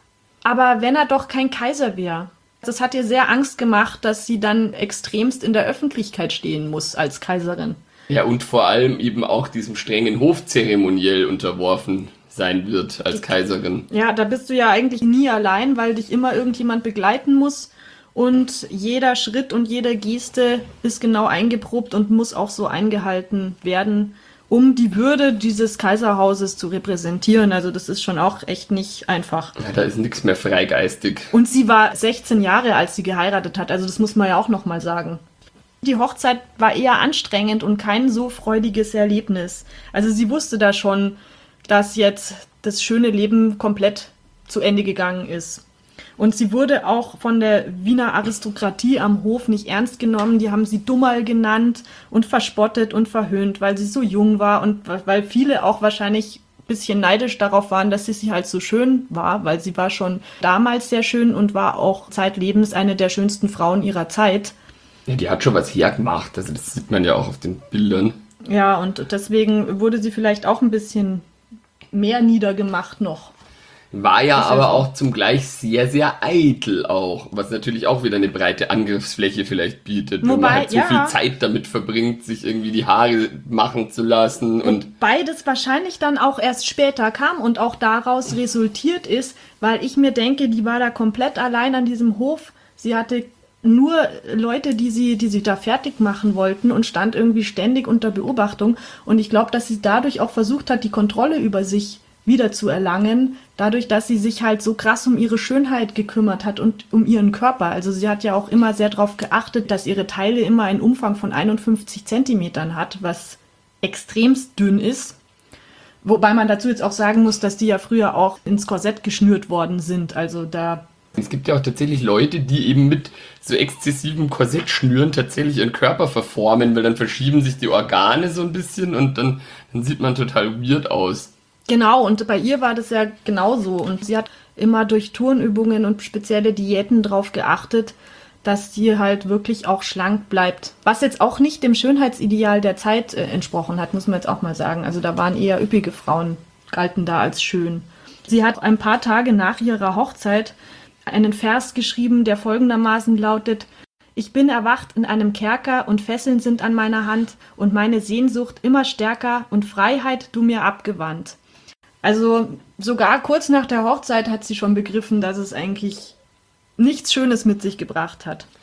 aber wenn er doch kein Kaiser wäre. Das hat ihr sehr Angst gemacht, dass sie dann extremst in der Öffentlichkeit stehen muss als Kaiserin. Ja, und vor allem eben auch diesem strengen Hofzeremoniell unterworfen sein wird als Kaiserin. Ja, da bist du ja eigentlich nie allein, weil dich immer irgendjemand begleiten muss und jeder Schritt und jede Geste ist genau eingeprobt und muss auch so eingehalten werden, um die Würde dieses Kaiserhauses zu repräsentieren. Also das ist schon auch echt nicht einfach. Ja, da ist nichts mehr freigeistig. Und sie war sechzehn Jahre, als sie geheiratet hat, also das muss man ja auch nochmal sagen. Die Hochzeit war eher anstrengend und kein so freudiges Erlebnis. Also sie wusste da schon, dass jetzt das schöne Leben komplett zu Ende gegangen ist. Und sie wurde auch von der Wiener Aristokratie am Hof nicht ernst genommen. Die haben sie Dummerl genannt und verspottet und verhöhnt, weil sie so jung war und weil viele auch wahrscheinlich ein bisschen neidisch darauf waren, dass sie sie halt so schön war, weil sie war schon damals sehr schön und war auch zeitlebens eine der schönsten Frauen ihrer Zeit. Ja, die hat schon was hergemacht, also das sieht man ja auch auf den Bildern. Ja, und deswegen wurde sie vielleicht auch ein bisschen mehr niedergemacht noch. War ja Das ist aber also auch zugleich sehr, sehr eitel auch, was natürlich auch wieder eine breite Angriffsfläche vielleicht bietet, wenn Wobei, man halt so ja. viel Zeit damit verbringt, sich irgendwie die Haare machen zu lassen. Und Und beides wahrscheinlich dann auch erst später kam und auch daraus resultiert ist, weil ich mir denke, die war da komplett allein an diesem Hof. Sie hatte nur Leute, die sie, die sie da fertig machen wollten und stand irgendwie ständig unter Beobachtung. Und ich glaube, dass sie dadurch auch versucht hat, die Kontrolle über sich wieder zu erlangen, dadurch, dass sie sich halt so krass um ihre Schönheit gekümmert hat und um ihren Körper. Also sie hat ja auch immer sehr darauf geachtet, dass ihre Taille immer einen Umfang von einundfünfzig Zentimetern hat, was extremst dünn ist. Wobei man dazu jetzt auch sagen muss, dass die ja früher auch ins Korsett geschnürt worden sind. Also da... Es gibt ja auch tatsächlich Leute, die eben mit so exzessivem Korsettschnüren tatsächlich ihren Körper verformen, weil dann verschieben sich die Organe so ein bisschen und dann, dann sieht man total weird aus. Genau, und bei ihr war das ja genauso. Und sie hat immer durch Turnübungen und spezielle Diäten drauf geachtet, dass sie halt wirklich auch schlank bleibt. Was jetzt auch nicht dem Schönheitsideal der Zeit äh, entsprochen hat, muss man jetzt auch mal sagen. Also da waren eher üppige Frauen, galten da als schön. Sie hat ein paar Tage nach ihrer Hochzeit einen Vers geschrieben, der folgendermaßen lautet: Ich bin erwacht in einem Kerker und Fesseln sind an meiner Hand und meine Sehnsucht immer stärker und Freiheit du mir abgewandt. Also sogar kurz nach der Hochzeit hat sie schon begriffen, dass es eigentlich nichts Schönes mit sich gebracht hat.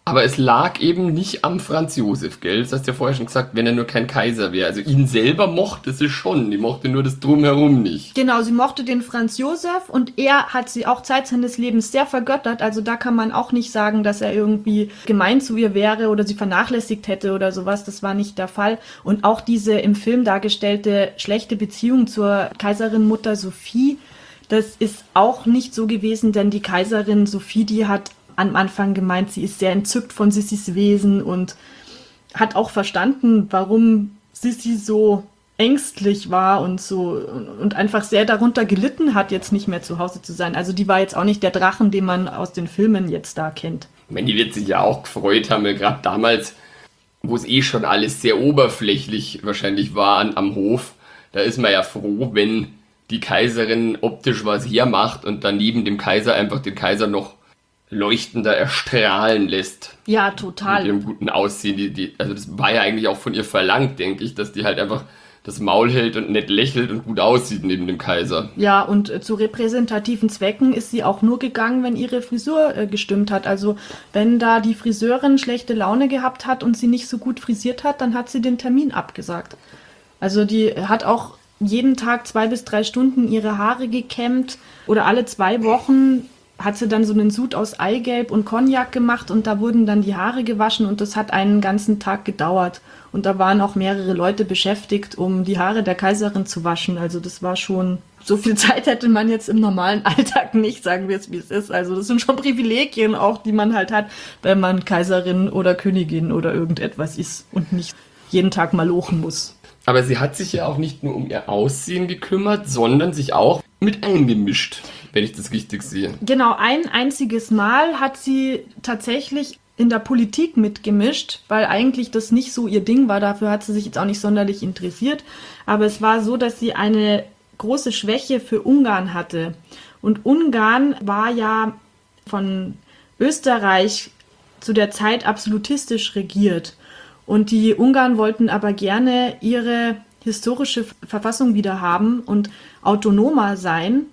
Aber es lag eben nicht am Franz Josef, gell? Das hast du ja vorher schon gesagt, wenn er nur kein Kaiser wäre. Also ihn selber mochte sie schon, die mochte nur das Drumherum nicht. Genau, sie mochte den Franz Josef und er hat sie auch Zeit seines Lebens sehr vergöttert. Also da kann man auch nicht sagen, dass er irgendwie gemein zu ihr wäre oder sie vernachlässigt hätte oder sowas. Das war nicht der Fall. Und auch diese im Film dargestellte schlechte Beziehung zur Kaiserin Mutter Sophie, das ist auch nicht so gewesen, denn die Kaiserin Sophie, die hat am Anfang gemeint, sie ist sehr entzückt von Sissis Wesen und hat auch verstanden, warum Sissi so ängstlich war und so und einfach sehr darunter gelitten hat, jetzt nicht mehr zu Hause zu sein. Also die war jetzt auch nicht der Drachen, den man aus den Filmen jetzt da kennt. Ich meine, die wird sich ja auch gefreut haben, gerade damals, wo es eh schon alles sehr oberflächlich wahrscheinlich war an, am Hof. Da ist man ja froh, wenn die Kaiserin optisch was hermacht und dann neben dem Kaiser einfach den Kaiser noch leuchtender erstrahlen lässt. Ja, total. Mit ihrem guten Aussehen. Die, die, also das war ja eigentlich auch von ihr verlangt, denke ich, dass die halt einfach das Maul hält und nett lächelt und gut aussieht neben dem Kaiser. Ja, und äh, zu repräsentativen Zwecken ist sie auch nur gegangen, wenn ihre Frisur äh, gestimmt hat. Also wenn da die Friseurin schlechte Laune gehabt hat und sie nicht so gut frisiert hat, dann hat sie den Termin abgesagt. Also die hat auch jeden Tag zwei bis drei Stunden ihre Haare gekämmt oder alle zwei Wochen hat sie dann so einen Sud aus Eigelb und Cognac gemacht und da wurden dann die Haare gewaschen und das hat einen ganzen Tag gedauert. Und da waren auch mehrere Leute beschäftigt, um die Haare der Kaiserin zu waschen. Also das war schon, so viel Zeit hätte man jetzt im normalen Alltag nicht, sagen wir es wie es ist. Also das sind schon Privilegien auch, die man halt hat, wenn man Kaiserin oder Königin oder irgendetwas ist und nicht jeden Tag malochen muss. Aber sie hat sich ja auch nicht nur um ihr Aussehen gekümmert, sondern sich auch mit eingemischt, wenn ich das richtig sehe. Genau, ein einziges Mal hat sie tatsächlich in der Politik mitgemischt, weil eigentlich das nicht so ihr Ding war. Dafür hat sie sich jetzt auch nicht sonderlich interessiert. Aber es war so, dass sie eine große Schwäche für Ungarn hatte. Und Ungarn war ja von Österreich zu der Zeit absolutistisch regiert. Und die Ungarn wollten aber gerne ihre historische Verfassung wieder haben und autonomer sein.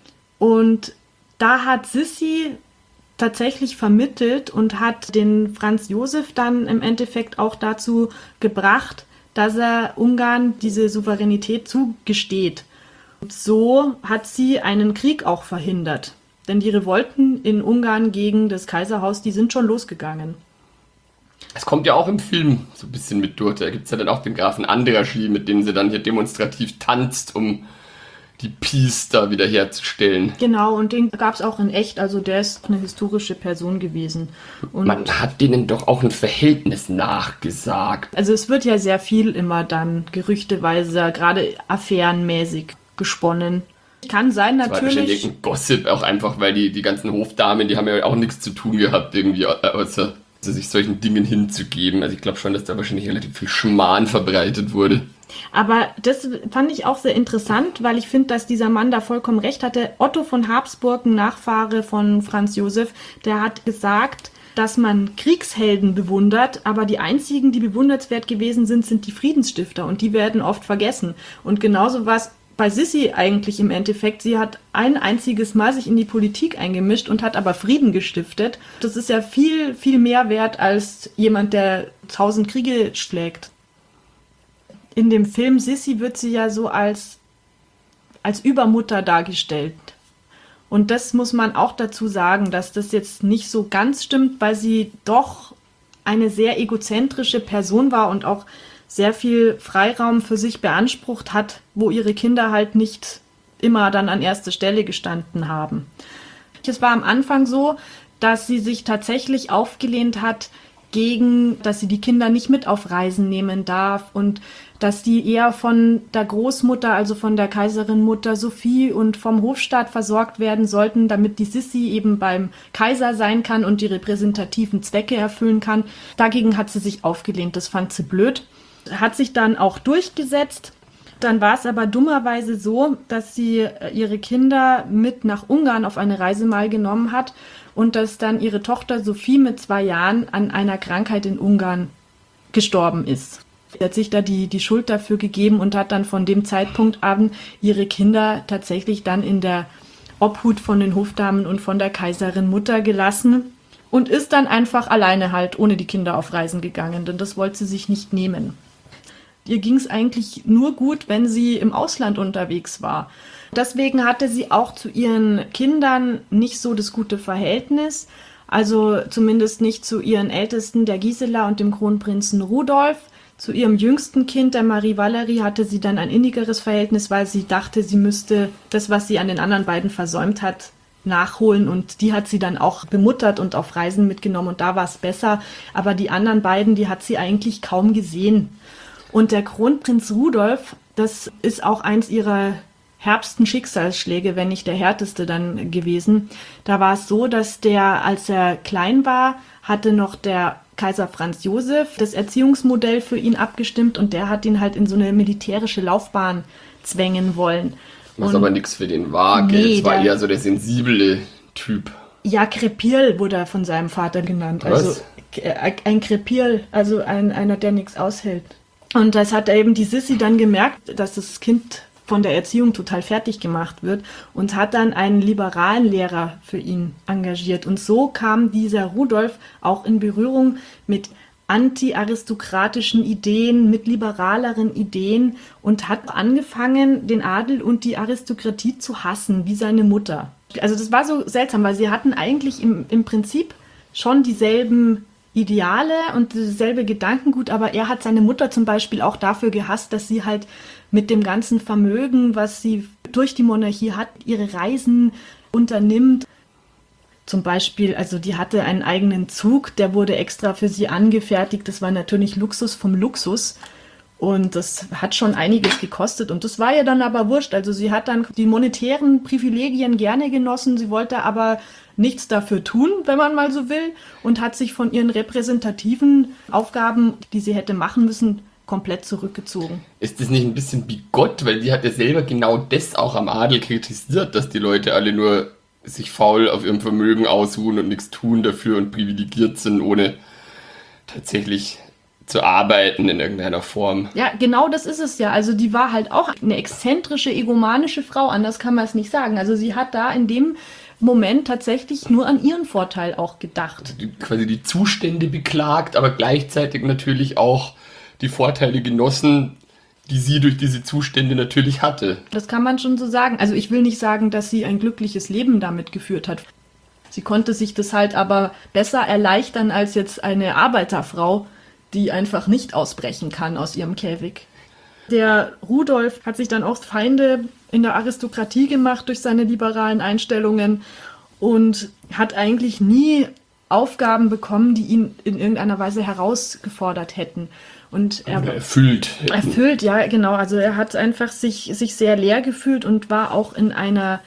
Und da hat Sissi tatsächlich vermittelt und hat den Franz Josef dann im Endeffekt auch dazu gebracht, dass er Ungarn diese Souveränität zugesteht. Und so hat sie einen Krieg auch verhindert. Denn die Revolten in Ungarn gegen das Kaiserhaus, die sind schon losgegangen. Es kommt ja auch im Film so ein bisschen mit durch. Da gibt es ja dann auch den Grafen Andraschi, mit dem sie dann hier demonstrativ tanzt, um die Peace da wieder herzustellen. Genau, und den gab es auch in echt. Also der ist eine historische Person gewesen. Und man hat denen doch auch ein Verhältnis nachgesagt. Also es wird ja sehr viel immer dann gerüchteweise, gerade affärenmäßig gesponnen. Kann sein, natürlich. Das war wahrscheinlich ein Gossip, auch einfach, weil die, die ganzen Hofdamen, die haben ja auch nichts zu tun gehabt, irgendwie, außer sich solchen Dingen hinzugeben. Also ich glaube schon, dass da wahrscheinlich relativ viel Schmarrn verbreitet wurde. Aber das fand ich auch sehr interessant, weil ich finde, dass dieser Mann da vollkommen recht hatte. Otto von Habsburg, ein Nachfahre von Franz Josef, der hat gesagt, dass man Kriegshelden bewundert, aber die einzigen, die bewundernswert gewesen sind, sind die Friedensstifter und die werden oft vergessen. Und genauso war es bei Sissi eigentlich im Endeffekt. Sie hat ein einziges Mal sich in die Politik eingemischt und hat aber Frieden gestiftet. Das ist ja viel, viel mehr wert als jemand, der tausend Kriege schlägt. In dem Film Sissi wird sie ja so als, als Übermutter dargestellt. Und das muss man auch dazu sagen, dass das jetzt nicht so ganz stimmt, weil sie doch eine sehr egozentrische Person war und auch sehr viel Freiraum für sich beansprucht hat, wo ihre Kinder halt nicht immer dann an erster Stelle gestanden haben. Es war am Anfang so, dass sie sich tatsächlich aufgelehnt hat gegen, dass sie die Kinder nicht mit auf Reisen nehmen darf und dass die eher von der Großmutter, also von der Kaiserin Mutter Sophie und vom Hofstaat versorgt werden sollten, damit die Sissi eben beim Kaiser sein kann und die repräsentativen Zwecke erfüllen kann. Dagegen hat sie sich aufgelehnt, das fand sie blöd. Hat sich dann auch durchgesetzt. Dann war es aber dummerweise so, dass sie ihre Kinder mit nach Ungarn auf eine Reise mal genommen hat und dass dann ihre Tochter Sophie mit zwei Jahren an einer Krankheit in Ungarn gestorben ist. Sie hat sich da die, die Schuld dafür gegeben und hat dann von dem Zeitpunkt an ihre Kinder tatsächlich dann in der Obhut von den Hofdamen und von der Kaiserin Mutter gelassen. und ist dann einfach alleine halt ohne die Kinder auf Reisen gegangen, denn das wollte sie sich nicht nehmen. Ihr ging es eigentlich nur gut, wenn sie im Ausland unterwegs war. Deswegen hatte sie auch zu ihren Kindern nicht so das gute Verhältnis, also zumindest nicht zu ihren Ältesten, der Gisela und dem Kronprinzen Rudolf. Zu ihrem jüngsten Kind, der Marie Valerie, hatte sie dann ein innigeres Verhältnis, weil sie dachte, sie müsste das, was sie an den anderen beiden versäumt hat, nachholen, und die hat sie dann auch bemuttert und auf Reisen mitgenommen, und da war es besser, aber die anderen beiden, die hat sie eigentlich kaum gesehen. Und der Kronprinz Rudolf, das ist auch eins ihrer herbsten Schicksalsschläge, wenn nicht der härteste dann gewesen. Da war es so, dass der, als er klein war, hatte noch der Kaiser Franz Josef das Erziehungsmodell für ihn abgestimmt, und der hat ihn halt in so eine militärische Laufbahn zwängen wollen. Was und aber nichts für den war, nee, gell? Es war der, eher so der sensible Typ. Ja, Krepierl wurde er von seinem Vater genannt. Was? Also ein Krepierl, also ein, einer, der nichts aushält. Und das hat eben die Sissi dann gemerkt, dass das Kind von der Erziehung total fertig gemacht wird, und hat dann einen liberalen Lehrer für ihn engagiert. Und so kam dieser Rudolf auch in Berührung mit anti-aristokratischen Ideen, mit liberaleren Ideen, und hat angefangen, den Adel und die Aristokratie zu hassen, wie seine Mutter. Also das war so seltsam, weil sie hatten eigentlich im, im Prinzip schon dieselben Ideale und dasselbe Gedankengut, aber er hat seine Mutter zum Beispiel auch dafür gehasst, dass sie halt mit dem ganzen Vermögen, was sie durch die Monarchie hat, ihre Reisen unternimmt. Zum Beispiel, also die hatte einen eigenen Zug, der wurde extra für sie angefertigt. Das war natürlich Luxus vom Luxus. Und das hat schon einiges gekostet. Und das war ihr dann aber wurscht. Also sie hat dann die monetären Privilegien gerne genossen. Sie wollte aber nichts dafür tun, wenn man mal so will. Und hat sich von ihren repräsentativen Aufgaben, die sie hätte machen müssen, komplett zurückgezogen. Ist das nicht ein bisschen bigott? Weil die hat ja selber genau das auch am Adel kritisiert, dass die Leute alle nur sich faul auf ihrem Vermögen ausruhen und nichts tun dafür und privilegiert sind, ohne tatsächlich zu arbeiten in irgendeiner Form. Ja, genau das ist es ja. Also die war halt auch eine exzentrische, egomanische Frau, anders kann man es nicht sagen. Also sie hat da in dem Moment tatsächlich nur an ihren Vorteil auch gedacht. Die, quasi die Zustände beklagt, aber gleichzeitig natürlich auch die Vorteile genossen, die sie durch diese Zustände natürlich hatte. Das kann man schon so sagen. Also ich will nicht sagen, dass sie ein glückliches Leben damit geführt hat. Sie konnte sich das halt aber besser erleichtern als jetzt eine Arbeiterfrau, die einfach nicht ausbrechen kann aus ihrem Käfig. Der Rudolf hat sich dann auch Feinde in der Aristokratie gemacht durch seine liberalen Einstellungen und hat eigentlich nie Aufgaben bekommen, die ihn in irgendeiner Weise herausgefordert hätten. Und er erfüllt. Erfüllt, ja, genau. Also er hat einfach sich, sich sehr leer gefühlt und war auch in einer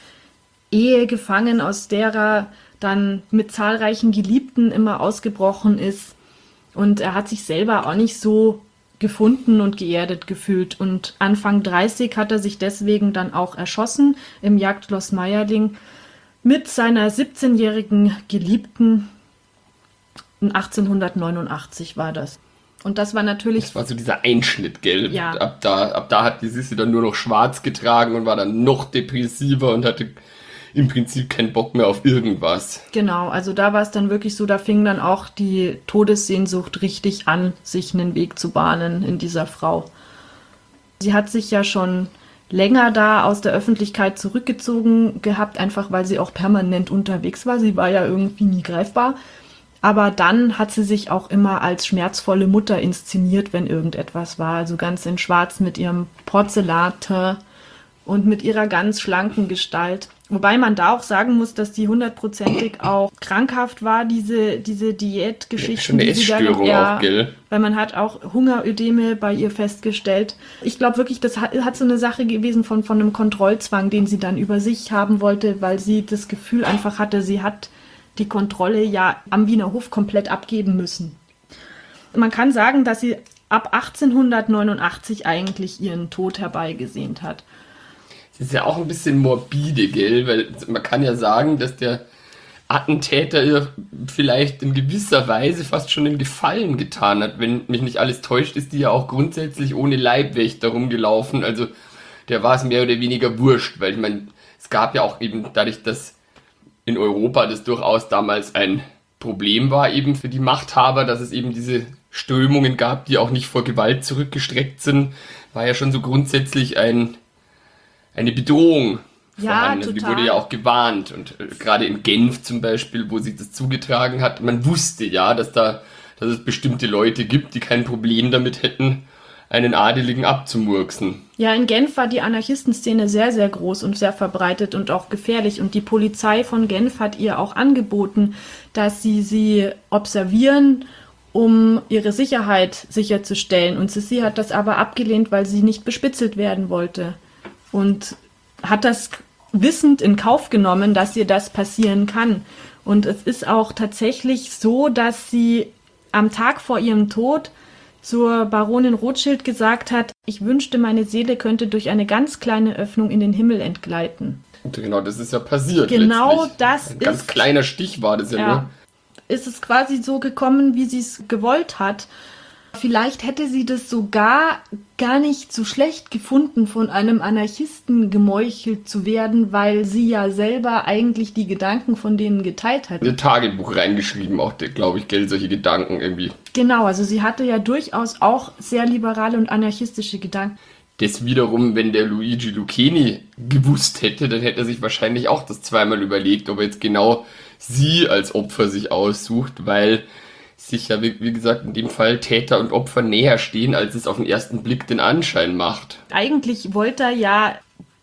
Ehe gefangen, aus der er dann mit zahlreichen Geliebten immer ausgebrochen ist. Und er hat sich selber auch nicht so gefunden und geerdet gefühlt. Und Anfang dreißig hat er sich deswegen dann auch erschossen im Jagdschloss Meierling mit seiner siebzehnjährigen Geliebten. achtzehnhundertneunundachtzig war das. Und das war natürlich... Das war so dieser Einschnitt, gell? Ja. Ab da, ab da hat die Sissi dann nur noch schwarz getragen und war dann noch depressiver und hatte im Prinzip keinen Bock mehr auf irgendwas. Genau, also da war es dann wirklich so, da fing dann auch die Todessehnsucht richtig an, sich einen Weg zu bahnen in dieser Frau. Sie hat sich ja schon länger da aus der Öffentlichkeit zurückgezogen gehabt, einfach weil sie auch permanent unterwegs war. Sie war ja irgendwie nie greifbar. Aber dann hat sie sich auch immer als schmerzvolle Mutter inszeniert, wenn irgendetwas war. Also ganz in Schwarz mit ihrem Porzellanteint und mit ihrer ganz schlanken Gestalt. Wobei man da auch sagen muss, dass die hundertprozentig auch krankhaft war, diese, diese Diätgeschichten. Ja, schon eine die sie dann, Essstörung ja, auch, gell? Weil man hat auch Hungerödeme bei ihr festgestellt. Ich glaube wirklich, das hat, hat so eine Sache gewesen von, von einem Kontrollzwang, den sie dann über sich haben wollte, weil sie das Gefühl einfach hatte, sie hat die Kontrolle ja am Wiener Hof komplett abgeben müssen. Man kann sagen, dass sie ab achtzehnhundertneunundachtzig eigentlich ihren Tod herbeigesehnt hat. Das ist ja auch ein bisschen morbide, gell? Weil man kann ja sagen, dass der Attentäter ihr vielleicht in gewisser Weise fast schon einen Gefallen getan hat. Wenn mich nicht alles täuscht, ist die ja auch grundsätzlich ohne Leibwächter rumgelaufen. Also der war es mehr oder weniger wurscht, weil ich meine, es gab ja auch eben dadurch, dass in Europa das durchaus damals ein Problem war eben für die Machthaber, dass es eben diese Strömungen gab, die auch nicht vor Gewalt zurückgestreckt sind, war ja schon so grundsätzlich ein, eine Bedrohung Ja, vorhanden. Also die total. wurde ja auch gewarnt. Und äh, gerade in Genf zum Beispiel, wo sich das zugetragen hat, man wusste ja, dass da, dass es bestimmte Leute gibt, die kein Problem damit hätten, einen Adeligen abzumurksen. Ja, in Genf war die Anarchistenszene sehr, sehr groß und sehr verbreitet und auch gefährlich. Und die Polizei von Genf hat ihr auch angeboten, dass sie sie observieren, um ihre Sicherheit sicherzustellen. Und Sissi hat das aber abgelehnt, weil sie nicht bespitzelt werden wollte. Und hat das wissend in Kauf genommen, dass ihr das passieren kann. Und es ist auch tatsächlich so, dass sie am Tag vor ihrem Tod zur Baronin Rothschild gesagt hat, ich wünschte, meine Seele könnte durch eine ganz kleine Öffnung in den Himmel entgleiten. Und genau, das ist ja passiert. Genau letztlich. das Ein ganz ist- kleiner Stich war das ja, Ja, nur. ist es quasi so gekommen, wie sie es gewollt hat. Vielleicht hätte sie das sogar gar nicht so schlecht gefunden, von einem Anarchisten gemeuchelt zu werden, weil sie ja selber eigentlich die Gedanken von denen geteilt hat. In ein Tagebuch reingeschrieben, auch, glaube ich, gell, solche Gedanken irgendwie. Genau, also sie hatte ja durchaus auch sehr liberale und anarchistische Gedanken. Das wiederum, wenn der Luigi Lucchini gewusst hätte, dann hätte er sich wahrscheinlich auch das zweimal überlegt, ob er jetzt genau sie als Opfer sich aussucht, weil sich ja, wie, wie gesagt, in dem Fall Täter und Opfer näher stehen, als es auf den ersten Blick den Anschein macht. Eigentlich wollte er ja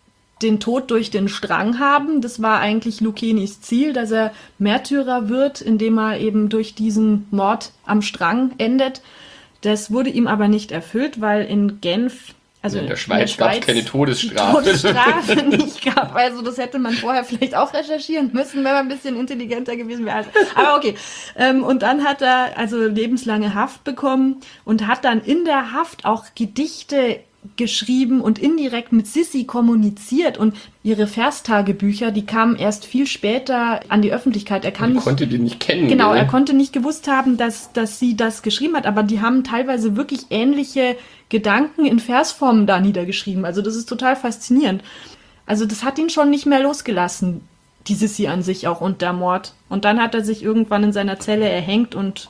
den Tod durch den Strang haben. Das war eigentlich Lucchenis Ziel, dass er Märtyrer wird, indem er eben durch diesen Mord am Strang endet. Das wurde ihm aber nicht erfüllt, weil in Genf, also In der Schweiz gab es keine Todesstrafe. die Todesstrafe nicht gab. Also das hätte man vorher vielleicht auch recherchieren müssen, wenn man ein bisschen intelligenter gewesen wäre. Also, aber okay. Ähm, und dann hat er also lebenslange Haft bekommen und hat dann in der Haft auch Gedichte geschrieben und indirekt mit Sissi kommuniziert. Und ihre Verstagebücher, die kamen erst viel später an die Öffentlichkeit. Er kann Ich nicht konnte die nicht kennen. Genau, gell? er konnte nicht gewusst haben, dass, dass sie das geschrieben hat, aber die haben teilweise wirklich ähnliche Gedanken in Versform da niedergeschrieben. Also das ist total faszinierend. Also das hat ihn schon nicht mehr losgelassen, die Sissi an sich auch und der Mord. Und dann hat er sich irgendwann in seiner Zelle erhängt und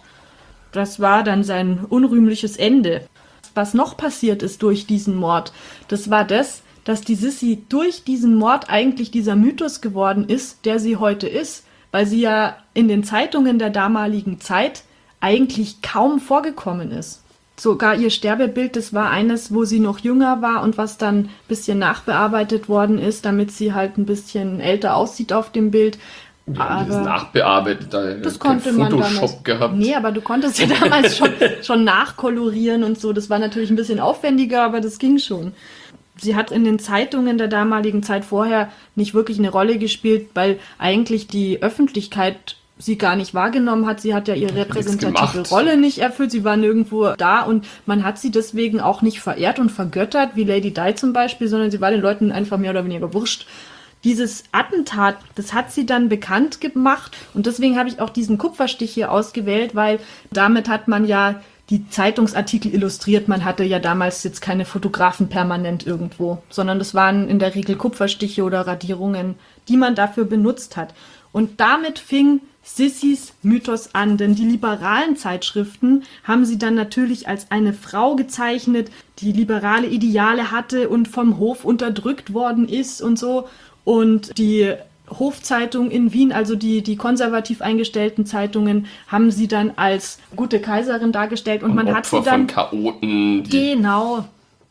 das war dann sein unrühmliches Ende. Was noch passiert ist durch diesen Mord, das war das, dass die Sissi durch diesen Mord eigentlich dieser Mythos geworden ist, der sie heute ist, weil sie ja in den Zeitungen der damaligen Zeit eigentlich kaum vorgekommen ist. Sogar ihr Sterbebild, das war eines, wo sie noch jünger war und was dann ein bisschen nachbearbeitet worden ist, damit sie halt ein bisschen älter aussieht auf dem Bild. Wir haben das Aber nachbearbeitet, da das kein konnte man Photoshop damals. gehabt. Nee, aber du konntest ja damals schon, schon nachkolorieren und so. Das war natürlich ein bisschen aufwendiger, aber das ging schon. Sie hat in den Zeitungen der damaligen Zeit vorher nicht wirklich eine Rolle gespielt, weil eigentlich die Öffentlichkeit sie gar nicht wahrgenommen hat. Sie hat ja ihre repräsentative gemacht. Rolle nicht erfüllt. Sie war nirgendwo da und man hat sie deswegen auch nicht verehrt und vergöttert, wie Lady Di zum Beispiel, sondern sie war den Leuten einfach mehr oder weniger wurscht. Dieses Attentat, das hat sie dann bekannt gemacht und deswegen habe ich auch diesen Kupferstich hier ausgewählt, weil damit hat man ja die Zeitungsartikel illustriert. Man hatte ja damals jetzt keine Fotografen permanent irgendwo, sondern das waren in der Regel Kupferstiche oder Radierungen, die man dafür benutzt hat. Und damit fing Sissis Mythos an, denn die liberalen Zeitschriften haben sie dann natürlich als eine Frau gezeichnet, die liberale Ideale hatte und vom Hof unterdrückt worden ist und so. Und die Hofzeitung in Wien, also die, die konservativ eingestellten Zeitungen, haben sie dann als gute Kaiserin dargestellt und Und man Opfer hat sie dann von Chaoten. Die genau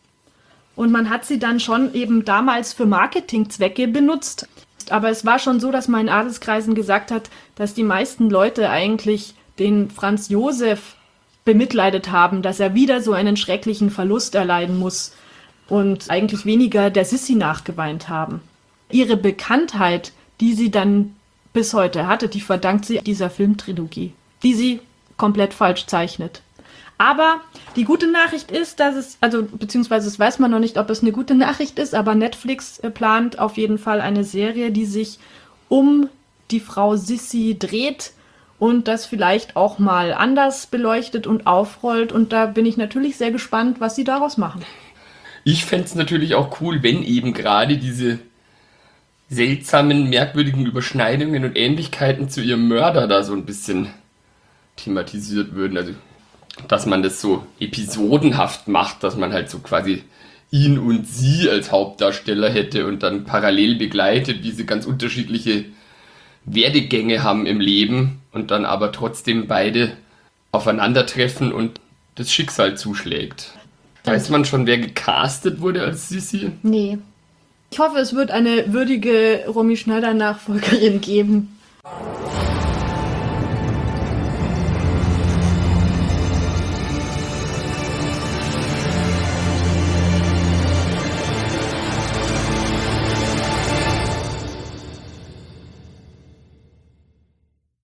und man hat sie dann schon eben damals für Marketingzwecke benutzt. Aber es war schon so, dass man in Adelskreisen gesagt hat, dass die meisten Leute eigentlich den Franz Josef bemitleidet haben, dass er wieder so einen schrecklichen Verlust erleiden muss und eigentlich weniger der Sissi nachgeweint haben. Ihre Bekanntheit, die sie dann bis heute hatte, die verdankt sie dieser Filmtrilogie, die sie komplett falsch zeichnet. Aber die gute Nachricht ist, dass es, also beziehungsweise es weiß man noch nicht, ob es eine gute Nachricht ist, aber Netflix äh, plant auf jeden Fall eine Serie, die sich um die Frau Sissi dreht und das vielleicht auch mal anders beleuchtet und aufrollt. Und da bin ich natürlich sehr gespannt, was sie daraus machen. Ich fände es natürlich auch cool, wenn eben gerade diese seltsamen, merkwürdigen Überschneidungen und Ähnlichkeiten zu ihrem Mörder da so ein bisschen thematisiert würden. Also, dass man das so episodenhaft macht, dass man halt so quasi ihn und sie als Hauptdarsteller hätte und dann parallel begleitet, wie sie ganz unterschiedliche Werdegänge haben im Leben und dann aber trotzdem beide aufeinandertreffen und das Schicksal zuschlägt. Weiß man schon, wer gecastet wurde als Sissi? Nee. Ich hoffe, es wird eine würdige Romy Schneider-Nachfolgerin geben.